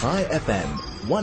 High FM,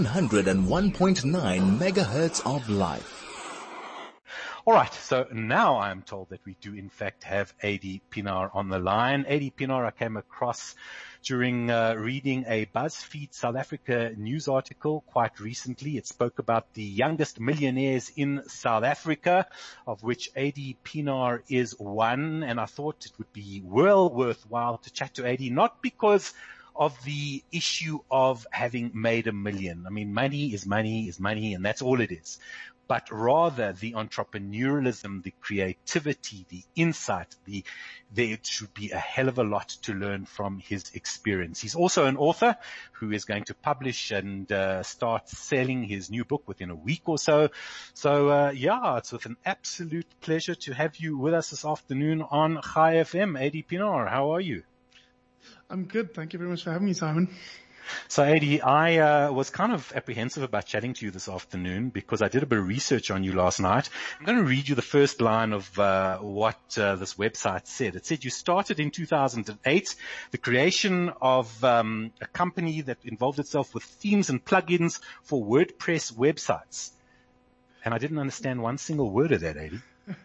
101.9 megahertz of life. All right, so now I'm told that we do in fact have Adi Pienaar on the line. Adi Pienaar I came across during reading a BuzzFeed South Africa news article quite recently. It spoke about the youngest millionaires in South Africa, of which Adi Pienaar is one, and I thought it would be well worthwhile to chat to Adi, not because of the issue of having made $1 million. I mean, money is money is money, and that's all it is. But rather the entrepreneurialism, the creativity, the insight, there should be a hell of a lot to learn from his experience. He's also an author who is going to publish and start selling his new book within a week or so. So, it's with an absolute pleasure to have you with us this afternoon on High FM. Adi Pienaar, how are you? I'm good. Thank you very much for having me, Simon. So, Adi, I was kind of apprehensive about chatting to you this afternoon because I did a bit of research on you last night. I'm going to read you the first line of what this website said. It said you started in 2008, the creation of a company that involved itself with themes and plugins for WordPress websites. And I didn't understand one single word of that, Adi.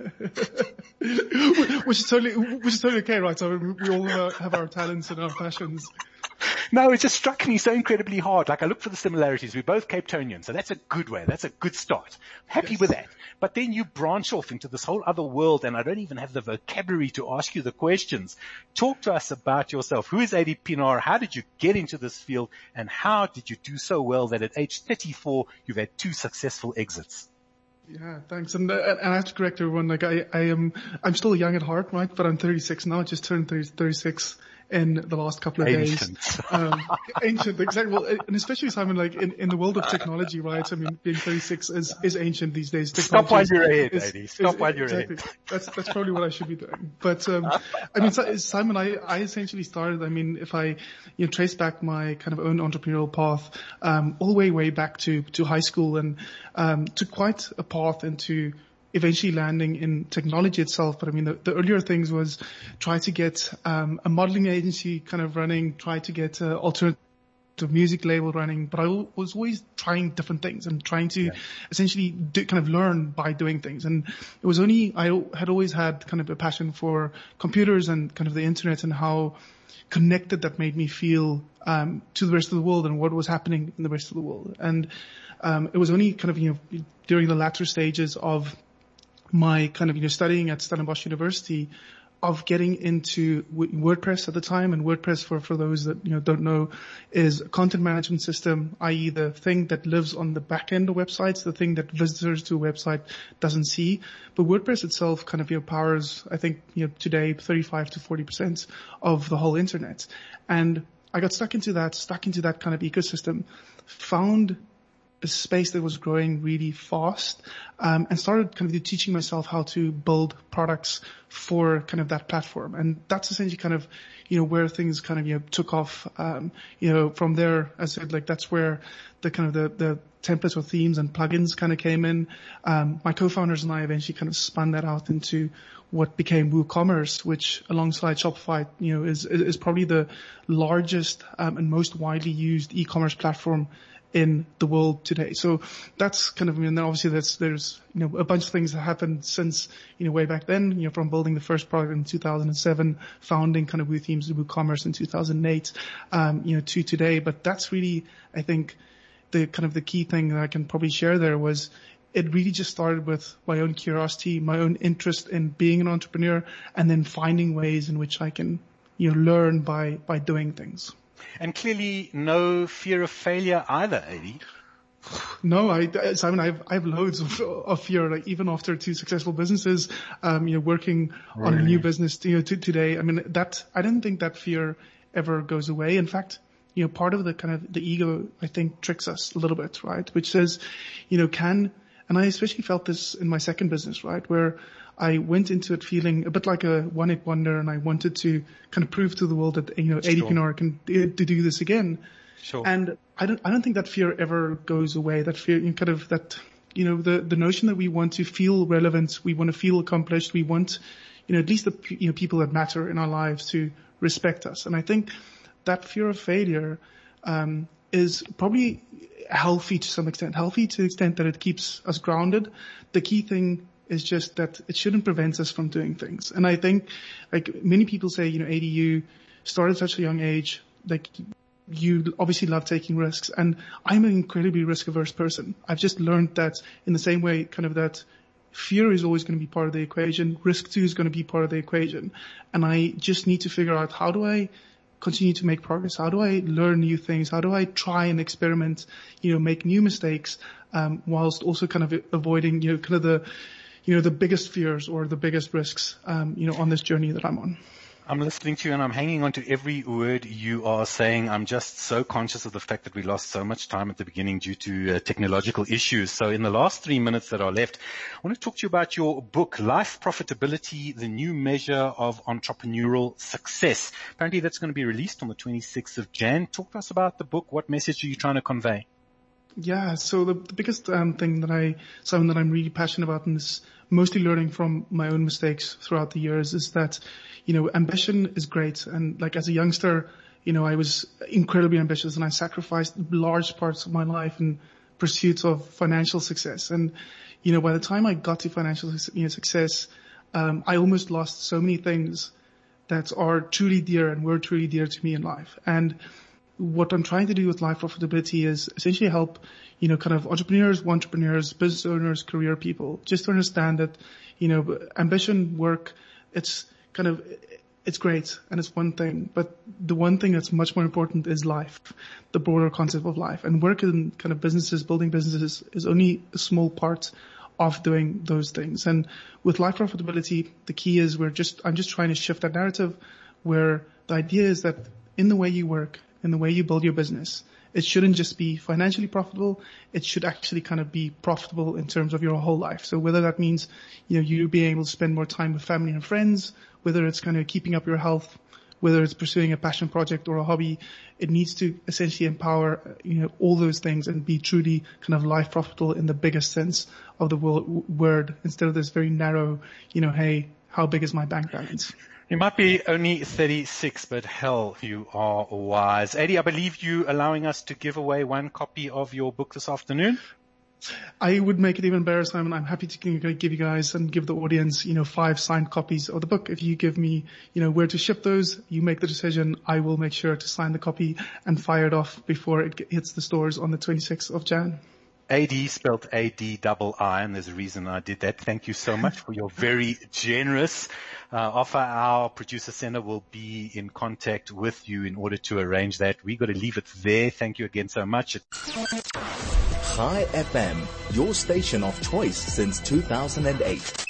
which is totally okay, right? So we all have our talents and our passions. No, it just struck me so incredibly hard. Like I looked for the similarities. We're both Cape Townian, so that's a good way. That's a good start. Happy with that. But then you branch off into this whole other world, and I don't even have the vocabulary to ask you the questions. Talk to us about yourself. Who is Adi Pienaar? How did you get into this field? And how did you do so well that at age 34, you've had 2 successful exits? Yeah, thanks. And I have to correct everyone. Like I'm still young at heart, right? But I'm 36 now. I just turned 36 in the last couple of days. Ancient, exactly. Well, and especially, Simon, like in the world of technology, right? I mean, being 36 is ancient these days. Stop while you're ahead, Adi. Stop while you're ahead. That's probably what I should be doing. But, I mean, Simon, I essentially started, I mean, if I, trace back my kind of own entrepreneurial path, all the way back to high school and, took quite a path into eventually landing in technology itself. But I mean, the earlier things was try to get a modeling agency kind of running, try to get an alternative music label running. But I was always trying different things and trying to essentially kind of learn by doing things. And it was only, I had always had kind of a passion for computers and kind of the internet and how connected that made me feel to the rest of the world and what was happening in the rest of the world. And it was only kind of, during the latter stages of my kind of, studying at Stellenbosch University of getting into WordPress at the time. And WordPress, for those that, don't know, is a content management system, i.e. the thing that lives on the back end of websites, the thing that visitors to a website doesn't see. But WordPress itself kind of, powers, I think, today 35 to 40% of the whole internet. And I got stuck into that kind of ecosystem, found a space that was growing really fast, and started kind of teaching myself how to build products for kind of that platform. And that's essentially kind of, where things kind of, took off. From there, as I said, like that's where the kind of the templates or themes and plugins kind of came in. My co-founders and I eventually kind of spun that out into what became WooCommerce, which alongside Shopify, is probably the largest, and most widely used e-commerce platform in the world today. So that's kind of, and then obviously there's, a bunch of things that happened since, way back then, from building the first product in 2007, founding kind of WooThemes and WooCommerce in 2008, to today. But that's really, I think, the kind of the key thing that I can probably share there was it really just started with my own curiosity, my own interest in being an entrepreneur, and then finding ways in which I can, learn by doing things. And clearly no fear of failure either, Adi. No, Simon, I have loads of fear, like even after 2 successful businesses, working on a new business, today. I mean, I don't think that fear ever goes away. In fact, part of the kind of the ego, I think, tricks us a little bit, right? Which says, and I especially felt this in my second business, right? Where I went into it feeling a bit like a one-hit wonder, and I wanted to kind of prove to the world that, Adi Pienaar can to do this again. Sure. And I don't think that fear ever goes away. That fear, kind of that, the notion that we want to feel relevant, we want to feel accomplished, we want, at least the, people that matter in our lives to respect us. And I think that fear of failure, is probably healthy to some extent, healthy to the extent that it keeps us grounded. The key thing is just that it shouldn't prevent us from doing things. And I think, like many people say, AD, you started at such a young age, like you obviously love taking risks. And I'm an incredibly risk-averse person. I've just learned that in the same way, kind of that fear is always going to be part of the equation. Risk too is going to be part of the equation. And I just need to figure out, how do I continue to make progress? How do I learn new things? How do I try and experiment, make new mistakes, whilst also kind of avoiding, kind of the biggest fears or the biggest risks, on this journey that I'm on. I'm listening to you and I'm hanging on to every word you are saying. I'm just so conscious of the fact that we lost so much time at the beginning due to technological issues. So in the last 3 minutes that are left, I want to talk to you about your book, Life Profitability, the New Measure of Entrepreneurial Success. Apparently that's going to be released on the 26th of Jan. Talk to us about the book. What message are you trying to convey? Yeah, so the biggest thing that something that I'm really passionate about, and is mostly learning from my own mistakes throughout the years, is that, ambition is great. And like as a youngster, I was incredibly ambitious and I sacrificed large parts of my life in pursuit of financial success. And, by the time I got to financial success, I almost lost so many things that are truly dear and were truly dear to me in life. And what I'm trying to do with Life Profitability is essentially help, kind of entrepreneurs, business owners, career people, just to understand that, ambition, work, it's great and it's one thing, but the one thing that's much more important is life, the broader concept of life. And work in kind of businesses, building businesses, is only a small part of doing those things. And with Life Profitability, the key is I'm just trying to shift that narrative, where the idea is that in the way you work, in the way you build your business, it shouldn't just be financially profitable. It should actually kind of be profitable in terms of your whole life. So whether that means, you being able to spend more time with family and friends, whether it's kind of keeping up your health, whether it's pursuing a passion project or a hobby, it needs to essentially empower, all those things and be truly kind of life profitable in the biggest sense of the word, instead of this very narrow, hey, how big is my bank balance? You might be only 36, but hell, you are wise. Adi, I believe you allowing us to give away one copy of your book this afternoon. I would make it even better, Simon. I'm happy to give you guys and give the audience, 5 signed copies of the book. If you give me, where to ship those, you make the decision. I will make sure to sign the copy and fire it off before it hits the stores on the 26th of Jan. AD spelled ADII, and there's a reason I did that. Thank you so much for your very generous offer. Our producer Senna will be in contact with you in order to arrange that. We got to leave it there. Thank you again so much. Chai FM, your station of choice since 2008.